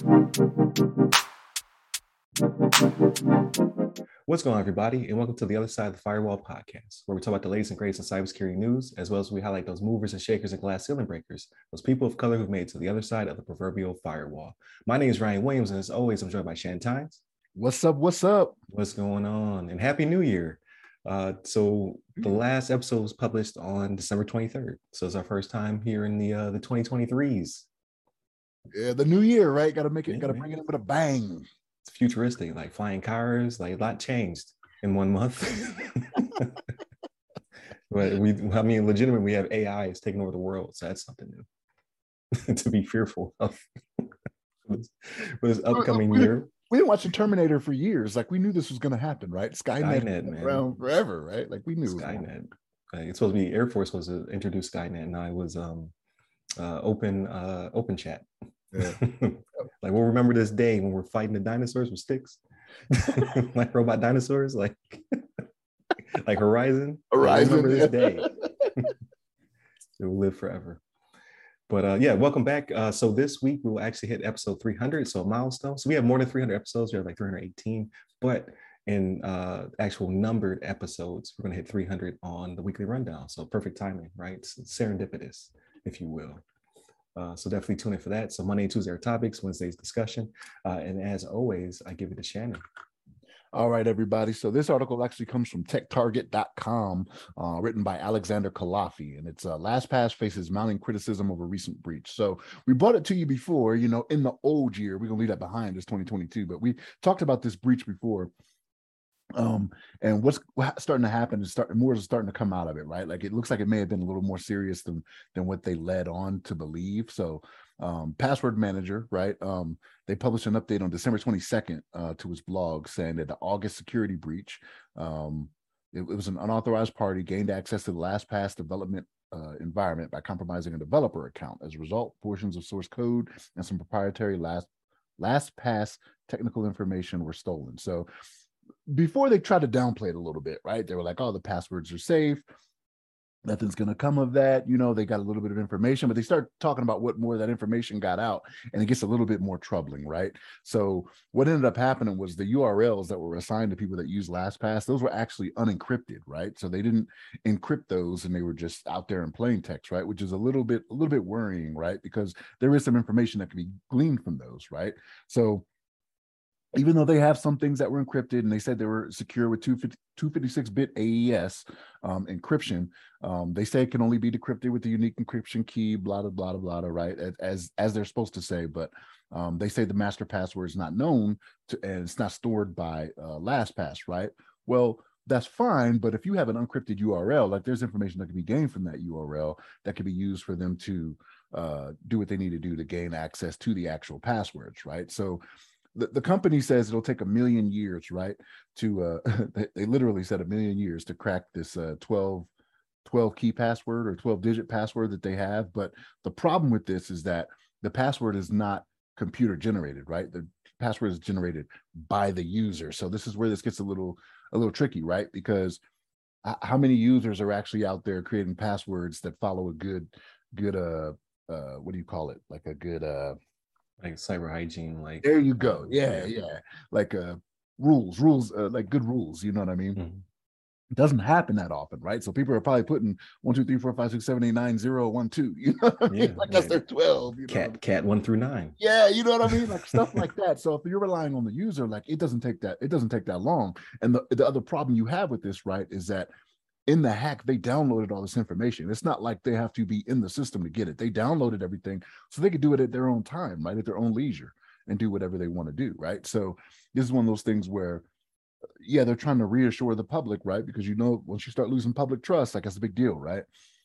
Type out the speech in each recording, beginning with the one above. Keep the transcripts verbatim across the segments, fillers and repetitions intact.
What's going on, everybody, and welcome to the Other Side of the Firewall podcast, where we talk about the latest and greatest in cybersecurity news, as well as we highlight those movers and shakers and glass ceiling breakers, those people of color who've made it to the other side of the proverbial firewall. My name is Ryan Williams, and as always, I'm joined by Shan Tynes. What's up? What's up? What's going on? And Happy New Year. Uh, so the last episode was published on December twenty-third. So it's our first time here in the uh, the twenty twenty-threes. Yeah, the new year, right? Got to make it, Yeah, got to man. bring it up with a bang. It's futuristic, like flying cars, like a lot changed in one month. But we, I mean, legitimately, we have A I is taking over the world, so that's something new to be fearful of for this, for this upcoming we, year. We didn't watch the Terminator for years. Like we knew this was going to happen, right? Skynet, Skynet, man, around forever, right? Like we knew Skynet. Like, it's supposed to be Air Force was to introduce Skynet, and I was um uh, open uh open chat. Yeah. Like we'll remember this day when we're fighting the dinosaurs with sticks, like robot dinosaurs, like like Horizon. Horizon. Remember this day. It will live forever. But uh, yeah, welcome back. Uh, so this week we will actually hit episode three hundred, so a milestone. So we have more than three hundred episodes. We have like three hundred eighteen, but in uh, actual numbered episodes, we're going to hit three hundred on the weekly rundown. So perfect timing, right? It's serendipitous, if you will. Uh, so definitely tune in for that. So Monday and Tuesday are topics, Wednesday's discussion. Uh, and as always, I give it to Shannon. All right, everybody. So this article actually comes from tech target dot com, uh, written by Alexander Kalafi, and it's uh, LastPass faces mounting criticism over recent breach. So we brought it to you before, you know, in the old year. We're going to leave that behind, it's twenty twenty-two, but we talked about this breach before. Um, and what's starting to happen is start, more is starting to come out of it, right? Like it looks like it may have been a little more serious than than what they led on to believe. So um, Password Manager, right? Um, they published an update on December twenty-second uh, to his blog saying that the August security breach, um, it, it was an unauthorized party gained access to the LastPass development uh, environment by compromising a developer account. As a result, portions of source code and some proprietary Last LastPass technical information were stolen. So before they tried to downplay it a little bit, right? They were like, oh, the passwords are safe. Nothing's going to come of that. You know, they got a little bit of information, but they start talking about what more of that information got out, and it gets a little bit more troubling, right? So what ended up happening was the U R Ls that were assigned to people that use LastPass, those were actually unencrypted, right? So they didn't encrypt those, and they were just out there in plain text, right? Which is a little bit, a little bit worrying, right? Because there is some information that can be gleaned from those, right? So even though they have some things that were encrypted and they said they were secure with two fifty-six bit A E S um, encryption, um, they say it can only be decrypted with the unique encryption key, blah, blah, blah, blah, blah, right? As, as they're supposed to say, but um, they say the master password is not known to, and it's not stored by uh, LastPass, right? Well, that's fine, but if you have an unencrypted U R L, like there's information that can be gained from that U R L that can be used for them to uh, do what they need to do to gain access to the actual passwords, right? So The, the company says it'll take a million years, right? To uh, they, they literally said a million years to crack this uh, twelve, twelve key password or twelve digit password that they have. But the problem with this is that the password is not computer generated, right? The password is generated by the user. So this is where this gets a little a little tricky, right? Because how many users are actually out there creating passwords that follow a good good uh uh what do you call it? Like a good uh like cyber hygiene, like there you go. Yeah, yeah. yeah. Like uh rules, rules, uh, like good rules, you know what I mean? Mm-hmm. It doesn't happen that often, right? So people are probably putting one, two, three, four, five, six, seven, eight, nine, zero, one, two. You know what I mean? Yeah, like that's their twelve. You know cat, I mean? cat one through nine. Yeah, you know what I mean? Like stuff like that. So if you're relying on the user, like it doesn't take that, it doesn't take that long. And the, the other problem you have with this, right, is that in the hack, they downloaded all this information. It's not like they have to be in the system to get it. They downloaded everything so they could do it at their own time, right? At their own leisure and do whatever they want to do, right? So this is one of those things where, yeah, they're trying to reassure the public, right? Because you know, once you start losing public trust, like that's a big deal, right?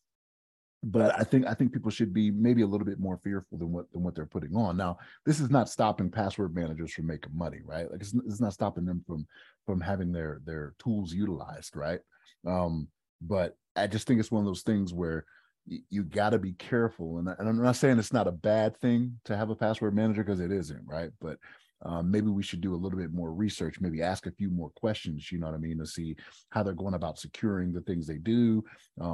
But I think I think people should be maybe a little bit more fearful than what than what they're putting on. Now, this is not stopping password managers from making money, right? Like it's, it's not stopping them from from having their their tools utilized, right? Um, but I just think it's one of those things where you, you got to be careful. And, and I'm not saying it's not a bad thing to have a password manager, because it isn't, right? But um, maybe we should do a little bit more research, maybe ask a few more questions, you know what I mean, to see how they're going about securing the things they do, um,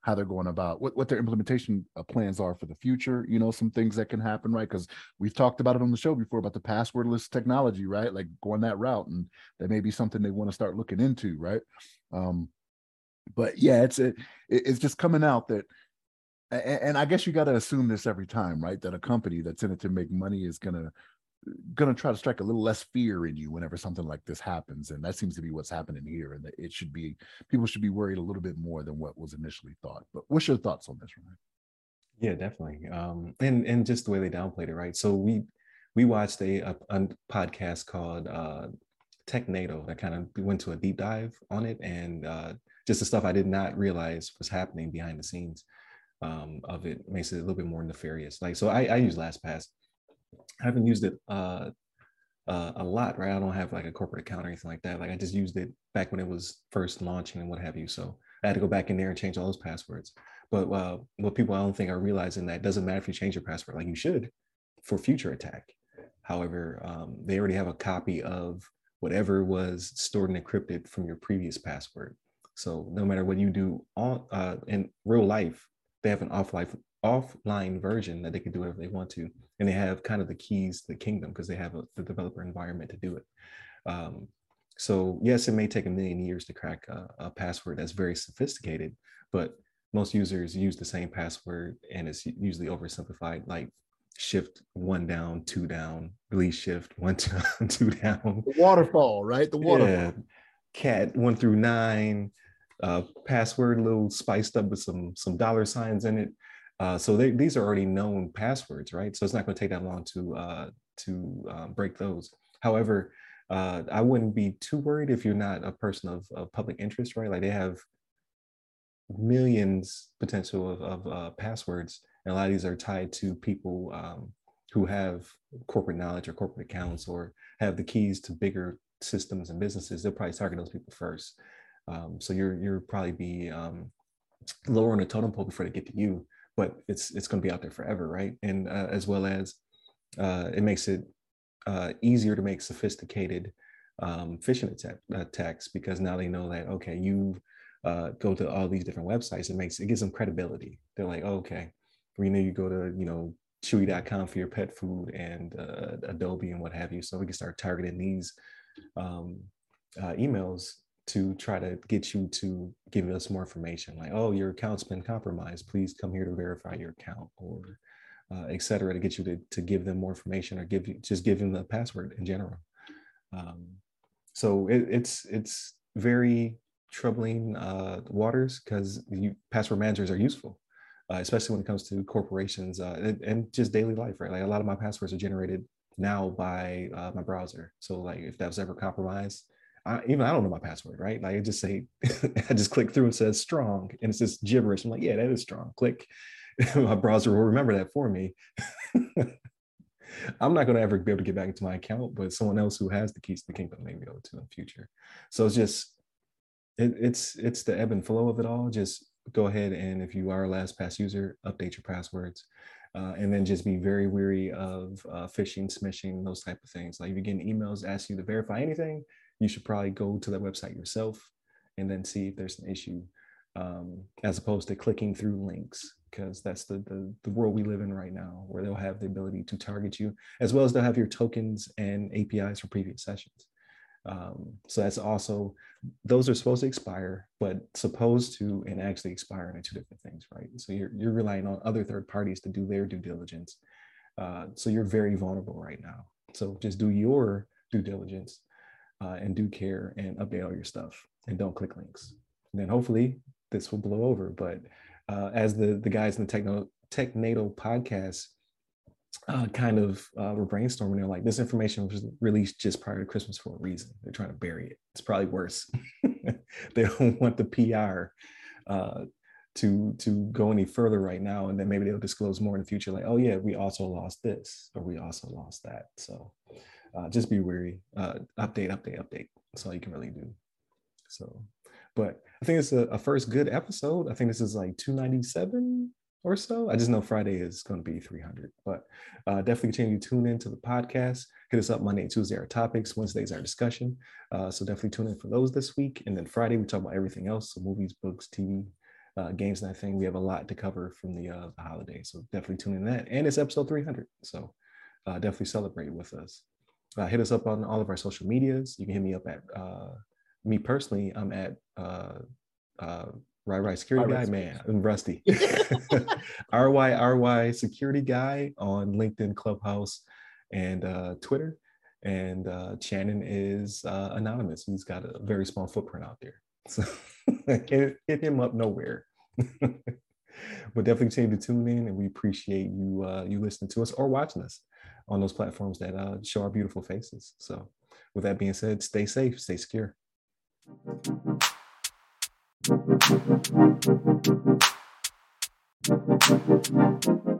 how they're going about what, what their implementation uh, plans are for the future, you know, some things that can happen, right? Because we've talked about it on the show before about the passwordless technology, right? Like going that route, and that may be something they want to start looking into, right? Um, but yeah, it's it, it's just coming out that, and I guess you got to assume this every time, right? That a company that's in it to make money is gonna gonna try to strike a little less fear in you whenever something like this happens, and that seems to be what's happening here. And that it should be, people should be worried a little bit more than what was initially thought. But what's your thoughts on this, Ryan? Yeah, definitely. Um, and and just the way they downplayed it, right? So we we watched a, a, a podcast called uh, TechNado that kind of went to a deep dive on it, and uh, just the stuff I did not realize was happening behind the scenes um, of it makes it a little bit more nefarious. Like, so I, I use LastPass. I haven't used it uh, uh, a lot, right? I don't have like a corporate account or anything like that. Like I just used it back when it was first launching and what have you. So I had to go back in there and change all those passwords. But uh, what people I don't think are realizing that it doesn't matter if you change your password, like you should for future attack. However, um, they already have a copy of whatever was stored and encrypted from your previous password. So no matter what you do on uh, in real life, they have an offline offline version that they can do whatever they want to, and they have kind of the keys to the kingdom because they have a, the developer environment to do it. Um, so yes, it may take a million years to crack a, a password that's very sophisticated, but most users use the same password, and it's usually oversimplified, like shift one down, two down, release shift one, two, two down. The waterfall, right? The waterfall. Yeah. Cat one through nine, uh, password a little spiced up with some some dollar signs in it. Uh, so they, these are already known passwords, right? So it's not going to take that long to uh, to uh, break those. However, uh, I wouldn't be too worried if you're not a person of, of public interest, right? Like they have millions potential of, of uh, passwords, and a lot of these are tied to people um, who have corporate knowledge or corporate accounts or have the keys to bigger systems and businesses. They'll probably target those people first. Um, so you're you're probably be um, lower on the totem pole before they get to you, but it's it's going to be out there forever, right? And uh, as well as uh, it makes it uh, easier to make sophisticated um, phishing attack, attacks because now they know that okay, you uh, go to all these different websites. It makes it gives them credibility. They're like, oh, okay, we know you go to you know chewy dot com for your pet food and uh, Adobe and what have you. So we can start targeting these um, uh, emails to try to get you to give us more information, like, oh, your account's been compromised. Please come here to verify your account, or uh, et cetera, to get you to, to give them more information or give you just give them the password in general. Um, so it, it's it's very troubling uh, waters because password managers are useful, uh, especially when it comes to corporations uh, and, and just daily life, right? Like a lot of my passwords are generated now by uh, my browser. So like if that was ever compromised, I, even I don't know my password, right? Like I just say, I just click through and says strong, and it's just gibberish. I'm like, yeah, that is strong. Click. My browser will remember that for me. I'm not going to ever be able to get back into my account, but someone else who has the keys to the kingdom may be able to in the future. So it's just, it, it's it's the ebb and flow of it all. Just go ahead and if you are a LastPass user, update your passwords. Uh, and then just be very wary of uh, phishing, smishing, those type of things. Like if you're getting emails asking you to verify anything, you should probably go to that website yourself and then see if there's an issue, um, as opposed to clicking through links, because that's the, the the world we live in right now, where they'll have the ability to target you, as well as they'll have your tokens and A P Is from previous sessions. Um, so that's also, those are supposed to expire, but supposed to and actually expiring are two different things, right? So you're, you're relying on other third parties to do their due diligence. Uh, so you're very vulnerable right now. So just do your due diligence uh, and do care and update all your stuff and don't click links. And then hopefully this will blow over. But uh, as the, the guys in the Techno, TechNado podcast Uh, kind of uh, were brainstorming. They're like, this information was released just prior to Christmas for a reason. They're trying to bury it. It's probably worse. They don't want the P R uh, to to go any further right now, and then maybe they'll disclose more in the future. Like, oh yeah, we also lost this, or we also lost that. So uh, just be wary. Uh, update, update, update. That's all you can really do. So, but I think it's a, a first good episode. I think this is like two ninety-seven or so. I just know Friday is going to be three hundred, but uh, definitely continue to tune into the podcast. Hit us up Monday and Tuesday, our topics. Wednesdays, our discussion. Uh, so definitely tune in for those this week. And then Friday, we talk about everything else. So movies, books, T V, uh, games and that thing. We have a lot to cover from the, uh, the holiday. So definitely tune in to that. And it's episode three hundred. So uh, definitely celebrate with us. Uh, hit us up on all of our social medias. You can hit me up at, uh, me personally, I'm at uh, uh, Right, right, security guy, man, I'm rusty. R Y R Y security guy on LinkedIn, Clubhouse, and uh, Twitter. And uh, Shannon is uh, anonymous. He's got a very small footprint out there. So hit, hit him up nowhere. But definitely continue to tune in, and we appreciate you uh, you listening to us or watching us on those platforms that uh, show our beautiful faces. So with that being said, stay safe, stay secure. Thank you.